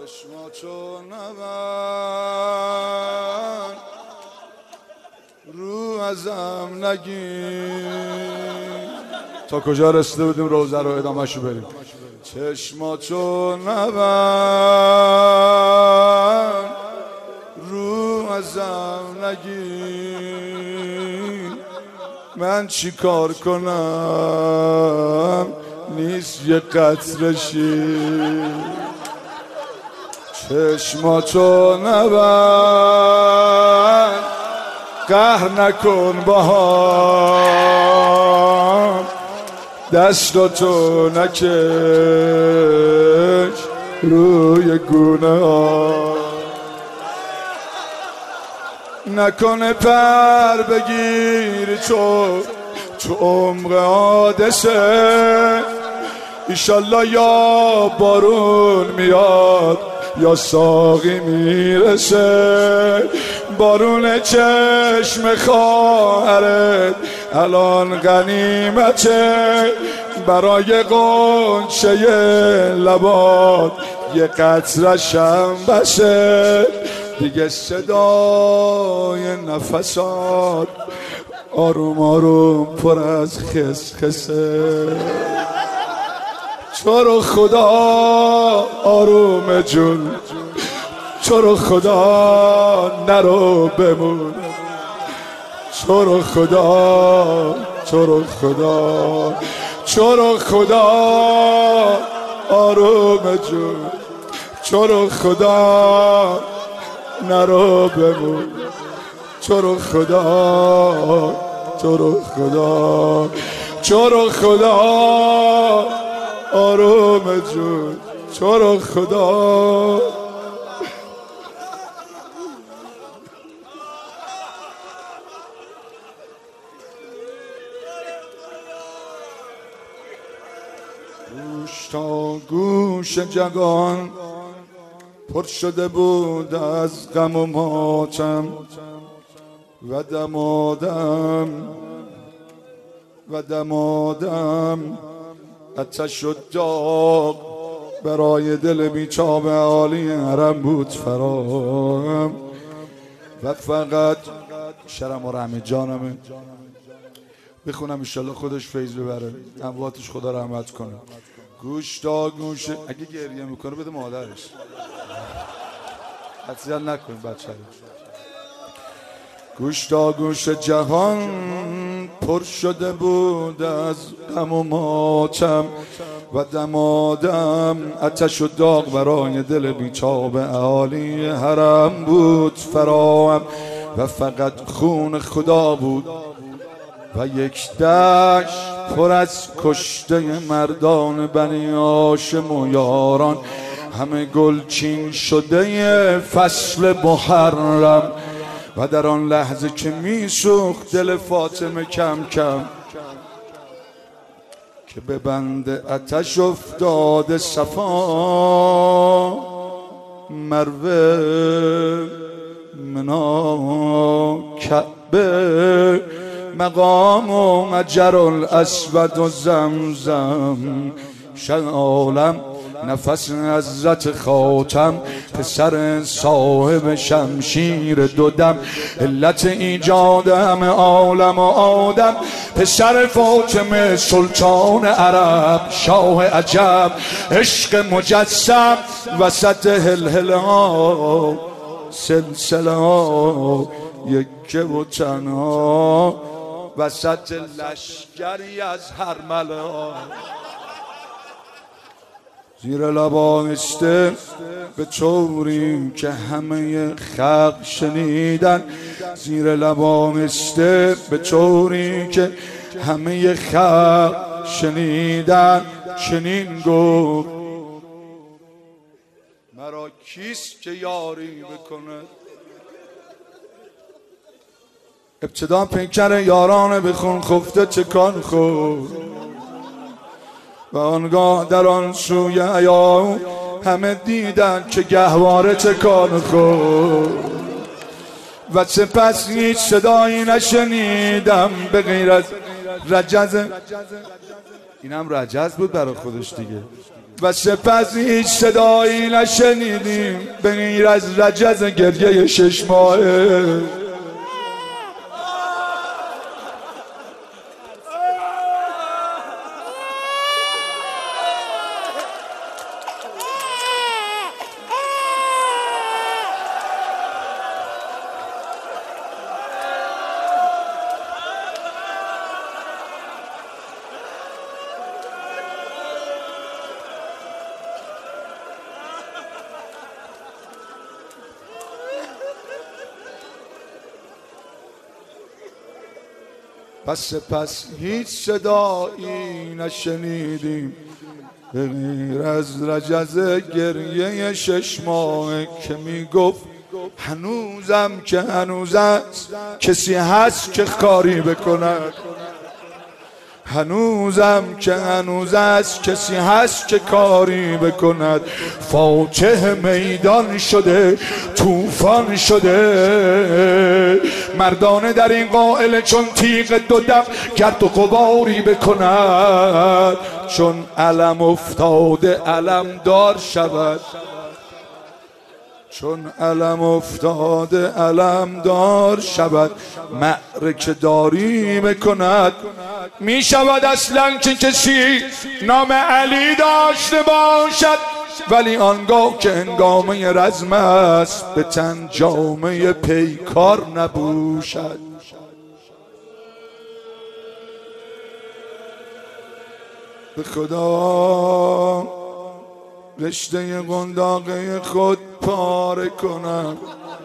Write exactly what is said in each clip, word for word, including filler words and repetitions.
چشماتو نبند رو ازم نگیر. تا کجا رسیده بودیم روزه رو ادامه شو بریم. چشماتو نبند رو ازم نگیر. من چی کار کنم نیست یه قطره شیر. چشماتو نبند قهر نکن باهام. دستاتو نکش روی گونه ها. نکنه پر بگیری تو تو عمق حادثه. ایشالله یا بارون میاد یا ساقی میرسه. بارون چشم خواهرت الان غنیمته. برای غنچه لبات یه قطره‌شم بشه. دیگه صدای نفسات آروم آروم پر از خسخسه. تو رو خدا آروم جون، تو رو خدا نرو بمون. تو رو خدا تو رو خدا تو رو خدا آروم جون، تو رو خدا نرو بمون. تو رو خدا تو رو خدا تو رو خدا آروم جون، تو رو خدا. گوش تا گوش جگان پر شده بود از غم و ماتم و دمادم و دمادم آتش و داغ برای دل بیچاره عالی حرم بود فراهم. و فقط شرم و رحمت جانمه بخونم انشالله خودش فیض ببره، امواتش خدا رحمت کنه. گوش تا گوش، اگه گریه میکنه بده مادرش، اذیت نکن بچه. گوش تا گوش جهان پر شده بود از غم و ماتم و دمادم. آتش و داغ برای دل بیچاره اهالی حرم بود فراهم. و فقط خون خدا بود و یک دشت پر از کشته مردان بنی هاشم و یاران. همه گلچین شده فصل محرم. و در آن لحظه که میسوخت دل فاطمه کم کم که به بند آتش افتاده صفا مروه منا کعبه مقام و مجر الاسود و زمزم. شن عالم نفس عزت خاتم پسر صاحب شمشیر دو دم. علت ایجاد همه عالم و آدم پسر فاطمه سلطان عرب شاه عجب. عشق مجسم وسط هلهله ها سلسله ها یکه و تنها وسط لشگری از هرمله ها. زیر لبان استه به طوری که همه خلق شنیدن. زیر لبان استه به طوری که همه خلق شنیدن. چنین گفت مرا کیست که یاری بکنه. ابتدا پیکر یاران بخون خفته چکان خود. و آنگاه در آن سوی حیا همه دیدن که گهواره تکان خود. و سپس هیچ صدایی نشنیدم به غیر از رجز. اینم رجز بود برای خودش دیگه. و سپس هیچ صدایی نشنیدیم به غیر از رجز گریه شش ماهه. پس پس هیچ صدایی نشنیدیم به غیر از رجز گریه شش ماه که میگفت هنوزم که هنوز است کسی هست که کاری بکند، هنوزم که هنوز است کسی هست که کاری بکند. فاتح میدان شده طوفان شده، مردانه در این قائل چون تیغ دو دم گرد و غباری بکند. چون علم افتاده علم دار شود، چون علم افتاده علم دار شود. معرکه داری بکند. می شود اصلا که کسی نام علی داشته باشد، ولی آنگاه که هنگامه رزم است به تن جامه پیکار نبوشد. به خدا رشته قنداقه خود پاره کنم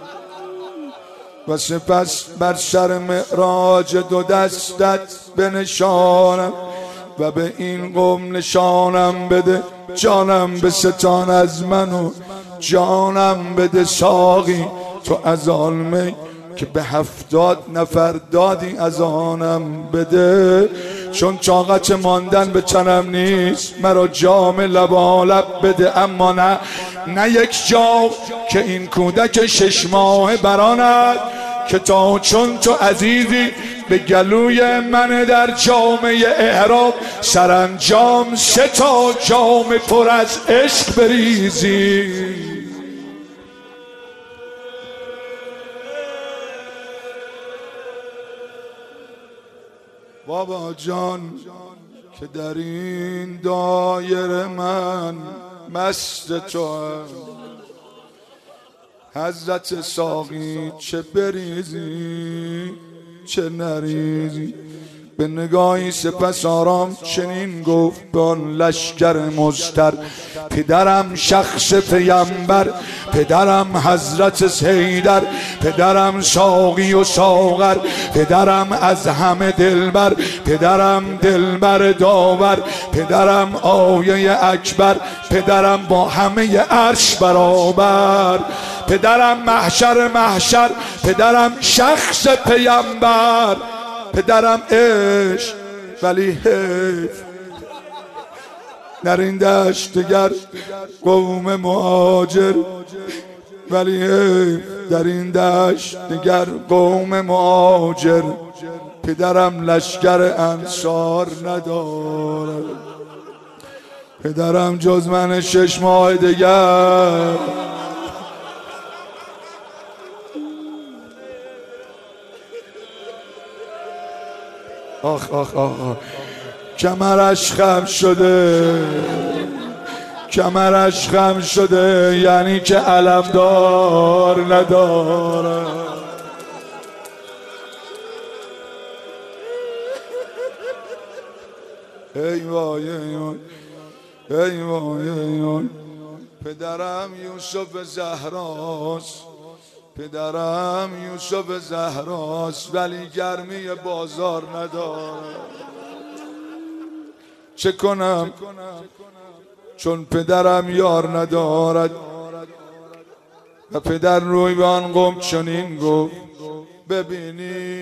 و سپس بر سر معراج دو دستت بنشانم و به این قوم نشانم بده. جانم به ستان از من و جانم بده ساقی تو از آن می که به هفتاد نفر دادی از آنم بده. چون طاقت ماندن به تنم نیست مرا جام لبالب بده. اما نه نه یک جام که این کودک شش ماه براند که تا چون تو عزیزی به گلوی من در جامعه احرام سرانجام سه تا جام پر از عشق بریزی. بابا جان که در این دایره من مست توام، حضرت ساقی چه بریزی چه نریزی. به نگاهی سپس آرام چنین گفت به آن لشکر مضطر: پدرم شخص پیامبر، پدرم حضرت حیدر، پدرم ساقی و ساغر، پدرم از همه دلبر، پدرم دلبر داور، پدرم آیه اکبر، پدرم با همه عرش برابر، پدرم محشر محشر، پدرم شخص پیامبر، پدرم عشق ولی حیف در این دشت دیگر قوم مهاجر، ولی حیف در این دشت دیگر قوم مهاجر. پدرم لشکر انصار ندارد، پدرم جز من شش ماه دیگر آخ آخ آخ آخ کمرش خم شده، کمرش خم شده، یعنی که علمدار نداره. ای وای ای وای ای وای ای وای. پدرم یوسف زهراست، پدرم یوسف زهراست، ولی گرمی بازار نداره. چه کنم چون پدرم یار ندارد؟ و پدر روی به آن قوم چنین گفت: ببینی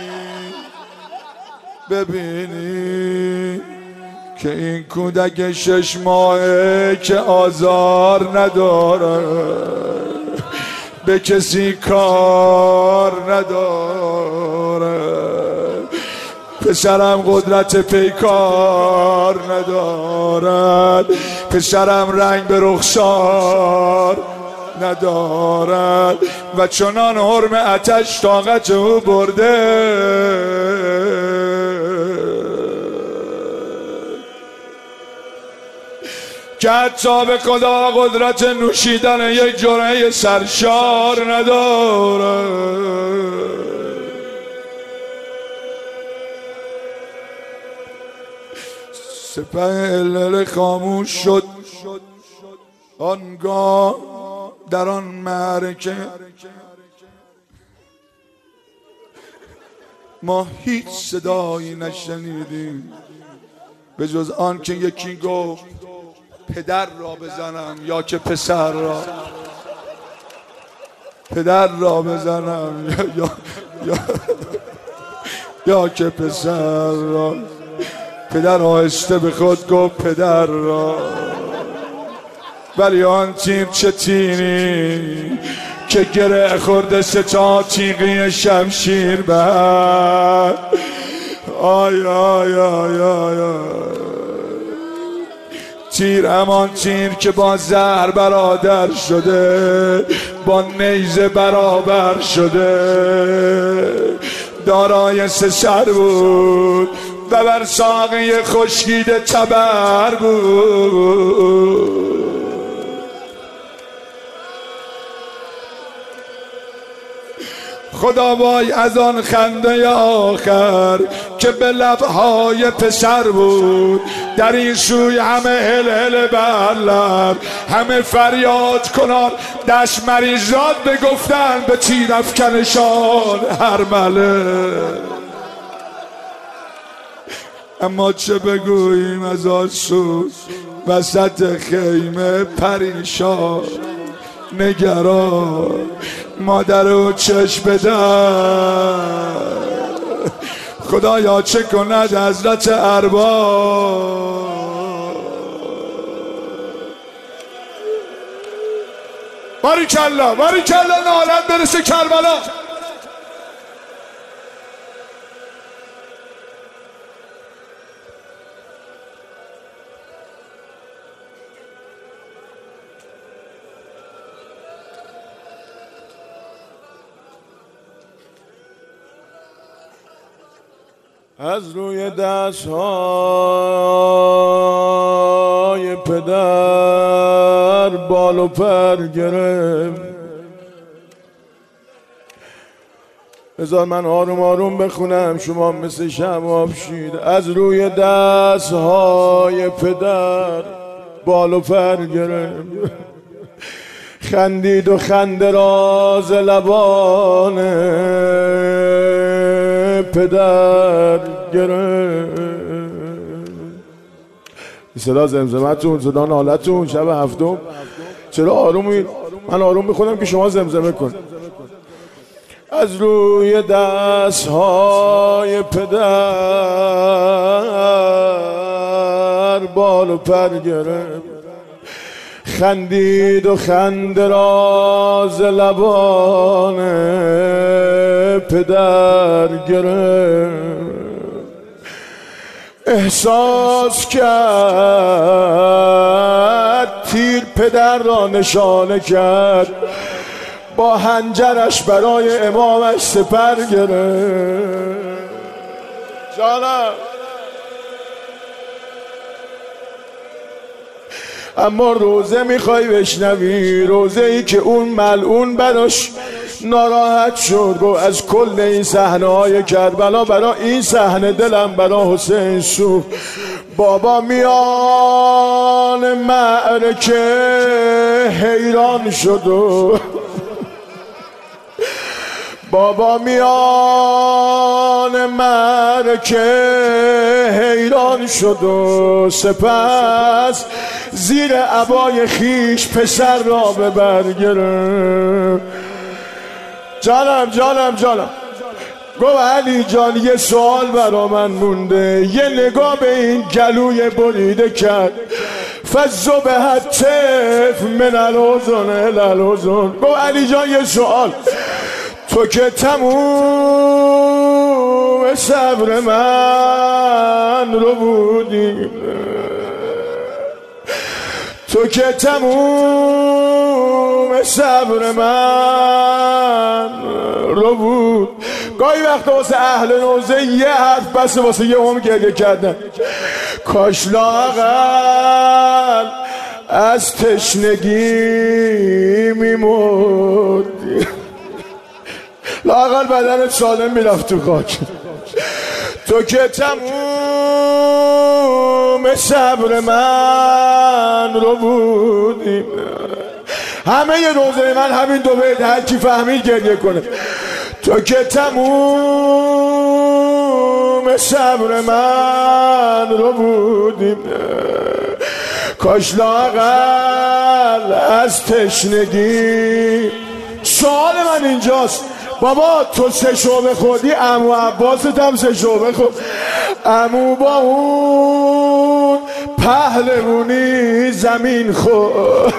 ببینی که این کودک شش ماهه که آزار نداره، به کسی کار نداره، پسرم قدرت پیکار ندارد، پسرم رنگ به رخسار ندارد و چنان حرم آتش طاقت او برده که حتی به خدا قدرت نوشیدن یک جرعه سرشار ندارد. سپه علل خاموش شد آنگاه در آن معرکه، ما هیچ صدایی نشنیدیم به جز آن که یکی گفت پدر را بزنم یا که پسر را، پدر را بزنم یا یا یا که پسر را. پدر آهسته به خود گفت پدر را، ولی آن تیر چه تیری که گره خورده سه تا تیغی شمشیر بر. آی آی آی آی آی تیر همان تیر که با زهر برادر شده، با نیزه برابر شده، دارای سه سر بود و بر ساقه خشکیده تبر بود. خدا وای از آن خنده آخر که به لبهای پسر بود، در این سوی همه هل هل بر لب، همه فریاد کنان دست مریضات بگفتن به تیر افکنشان هرمله. اما چه بگوییم از آن سو وسط خیمه پریشان نگران، مادر او چشم بدن خدایا چه کند حضرت ارباب. باریکالله باریکالله، نالت برسه کربلا. از روی دستهای پدر بال و پر گرفت. بذار من آروم آروم بخونم، شما مثل شمع شید. از روی دستهای پدر بال و پر گرفت، خندید و خنده راز لبان پدر گرفت. صدا زمزمتون، صدا نالتون شب هفتم چرا آرومی؟ من آروم میخونم که شما زمزمه کن. از روی دستهای پدر بال و پر گرفت، خندید و خنده راز لبان پدر گرفت. احساس کرد تیر پدر را نشانه کرد، با حنجرش برای امامش سپر گرفت. جانم اما روزه میخوای بشنوی، روزه ای که اون ملعون براش ناراحت شد، گو از کل این صحنه های کربلا برای این صحنه دلم برای حسین سوخت. بابا میان معرکه حیران شد و بابا میان معرکه حیران شد و سپس زیر عبای خیش پسر را به بر گرفت. جانم جانم جانم گفت علی جان یه سوال برا من مونده. یه نگاه به این گلوی بریده کرد، فزو به حتف من الوزن الالوزن. گفت علی جان یه سوال، تو که تموم صبر من رو بودی، تو که تموم صبر من رو بود. گاهی وقتا واسه اهل نوزه یه حرف بس واسه یه عمر گریه کردن. کاش لااقل از تشنگی میمردی، لااقل بدنت سالم میرفت تو خاک. تو که تموم صبر من رو بودی. همه ی روزه من همین دو بیت، هر کی فهمید گریه کنه. تو که تموم صبر من رو بودی، کاش لااقل از تشنگی. سوال من اینجاست، بابا تو سه شعبه خوردی، عمو عباست هم سه شعبه خورد. عمو با اون پهلوونی زمین خورد.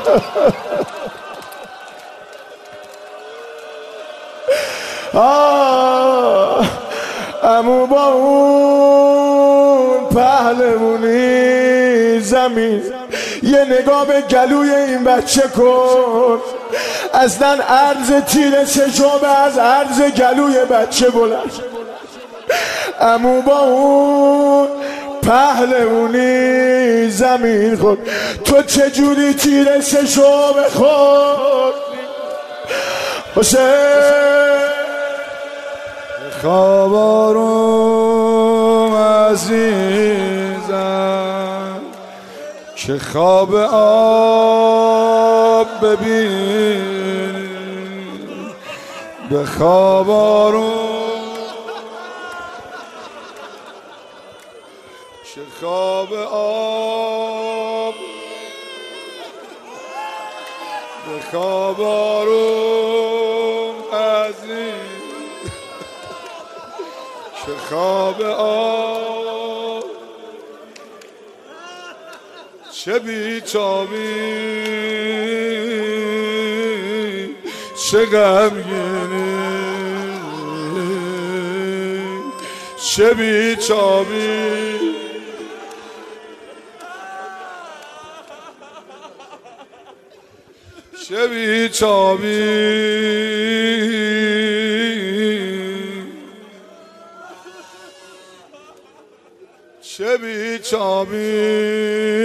آه عمو با اون پهلوونی زمین. یه نگاه به گلوی این بچه کن، اصلا عرض تیر سجابه از عرض گلوی بچه بلند. عمو با اون پهلوونی زمین خود، تو چجوری تیر سجابه خود؟ حسین خوابارم عزیزم که خواب آب ببین، به خوابارم که خواب آب، به خوابارم عزیز که خواب آب. چه بی‌تابی چه غمگینی، چه بی‌تابی چه بی‌تابی، چه بی‌تابی.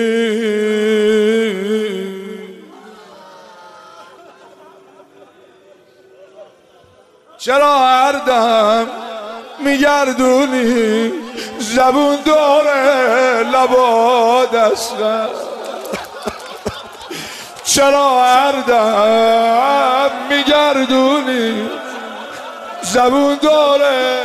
چرا هر دم میگردونی زبون داره لبا دستم؟ چرا هر دم میگردونی زبون داره؟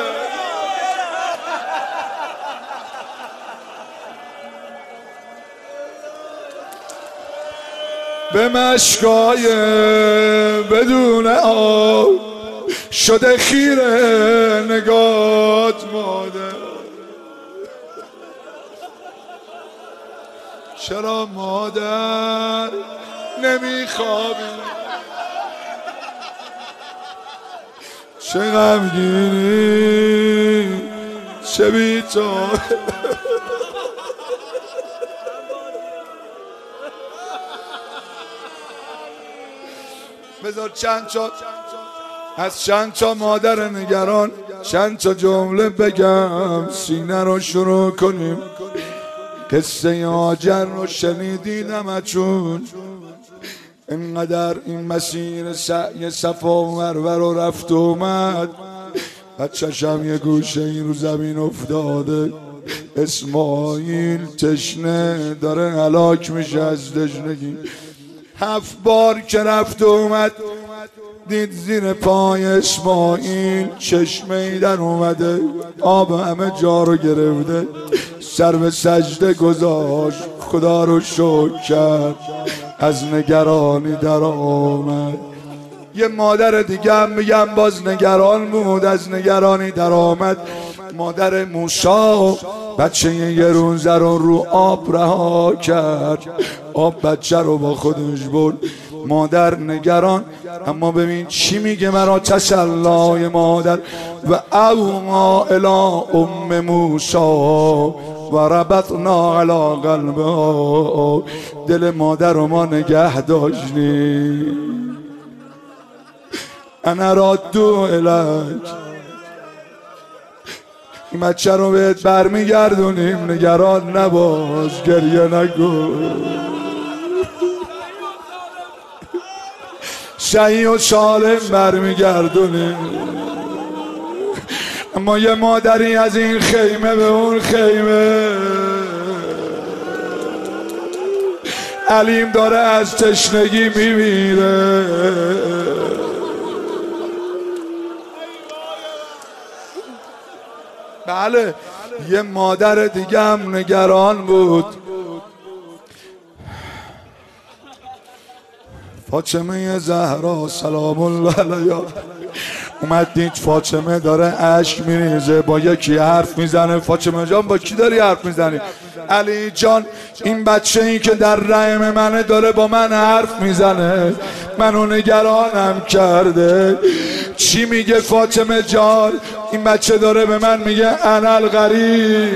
به مشکای بدون آب شده خیره نگات مادر. چرا مادر نمیخوابی؟ چه غمگینی چه بی‌تابی. بذار چند تا از چند تا مادر نگران چند تا جمله بگم، سینه رو شروع کنیم. قصه هاجر رو شنیدیدم چون اینقدر این مسیر سعی صفا و مروه رو رفت و اومد، بچه‌شم یه گوشه این رو زمین افتاده. اسماعیل تشنه داره هلاک میشه از تشنگی. هفت بار که رفت و اومد دید زیر پای اسماعیل چشمه ای در اومده، آب همه جا رو گرفته. سر به سجده گذاشت، خدا رو شکر کرد، از نگرانی در آمد. یه مادر دیگه هم میگم باز نگران بود، از نگرانی در آمد. مادر موسی بچه یه رونزه رو رو آب رها کرد، آب بچه رو با خودش برد. مادر نگران. اما ببین چی میگه مرا تسلای مادر و اوما الی ام موسی و ربطنا علی قلبها. دل مادر رو ما نگه داشتیم. انا رادو الیک، این بچه رو بهت برمیگردونیم، نگران نباش، گریه نگو. صحیح و سالم برمیگردونیم. اما یه مادری از این خیمه به اون خیمه علیم داره از تشنگی میمیره. بله یه مادر دیگه هم نگران بود. فاطمه زهرا سلام الله علیها اومد دید فاطمه داره اشک میریزه، با یکی حرف میزنه. فاطمه جان با کی داری حرف میزنی؟ علی جان این بچه این که در رحم منه داره با من حرف میزنه، منو نگرانم کرده. چی میگه فاطمه جان؟ این بچه داره به من میگه انا الغریب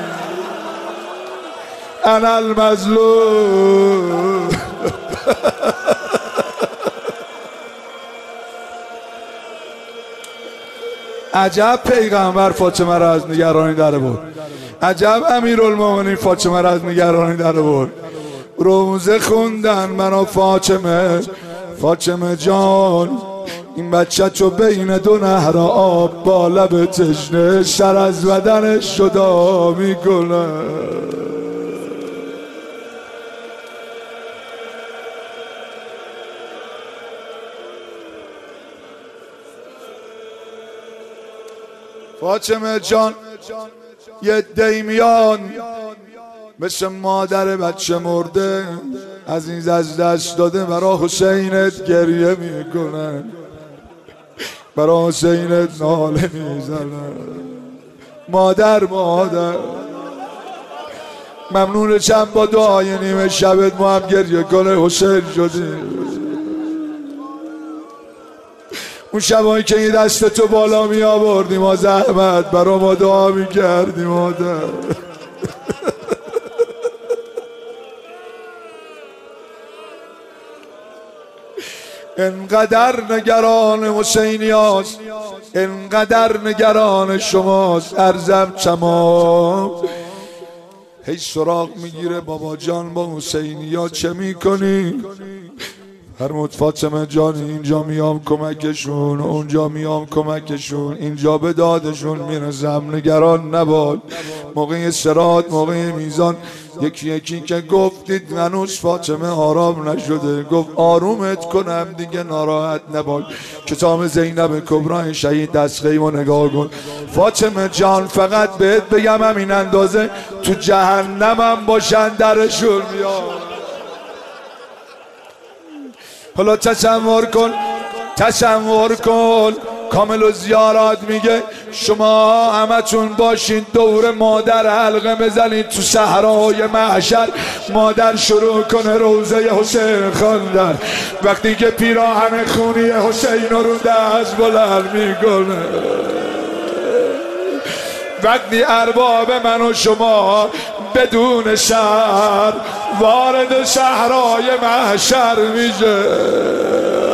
انا المظلوم. عجب پیغمبر فاطمه را از نگرانی در برد. عجب امیرالمومنین فاطمه را از نگرانی در برد. روزه خوندن منو فاطمه، فاطمه جان این بچه چو بین دو نهر آب با لب تشنه سر از بدنش جدا میکنه. فاطمه جان یه دیمیان مثل مادر بچه مرده عزیز از دست داده برا حسینت گریه میکنن، برا حسینت ناله میزنن. مادر مادر ممنون چند با دعای نیمه شبت ما هم گریه کنه حسین شدیم. اون شبایی که این دست تو بالا می آوردیم ما زحمت برا ما دعا می کردیم مادر. انقدر نگران حسینی هاست، انقدر نگران شماست. ارزم تمام هی سراغ میگیره بابا جان با حسینی ها چه میکنی؟ فرمود فاطمه جان اینجا میام کمکشون، اونجا میام کمکشون، اینجا به دادشون میرسم، نگران نباد. موقع صراط موقع میزان یکی یکی که گفتید هنوز فاطمه آرام نشده، گفت آرومت کنم دیگه ناراحت نباش. کتاب زینب کبرا شهید دستخیم و نگاه کن. فاطمه جان فقط بهت بگم همین اندازه تو جهنمم باشن درشون میاد. حالا تصور کن تصور کن کامل و زیارات میگه شما همتون باشین دور مادر حلقه بزنید تو صحرای محشر. مادر شروع کنه روزه حسین خواندن. وقتی که پیراهن خونی حسین رو دست بلند میکنه، وقتی ارباب من و شما بدون شهر وارد صحرای محشر میشه،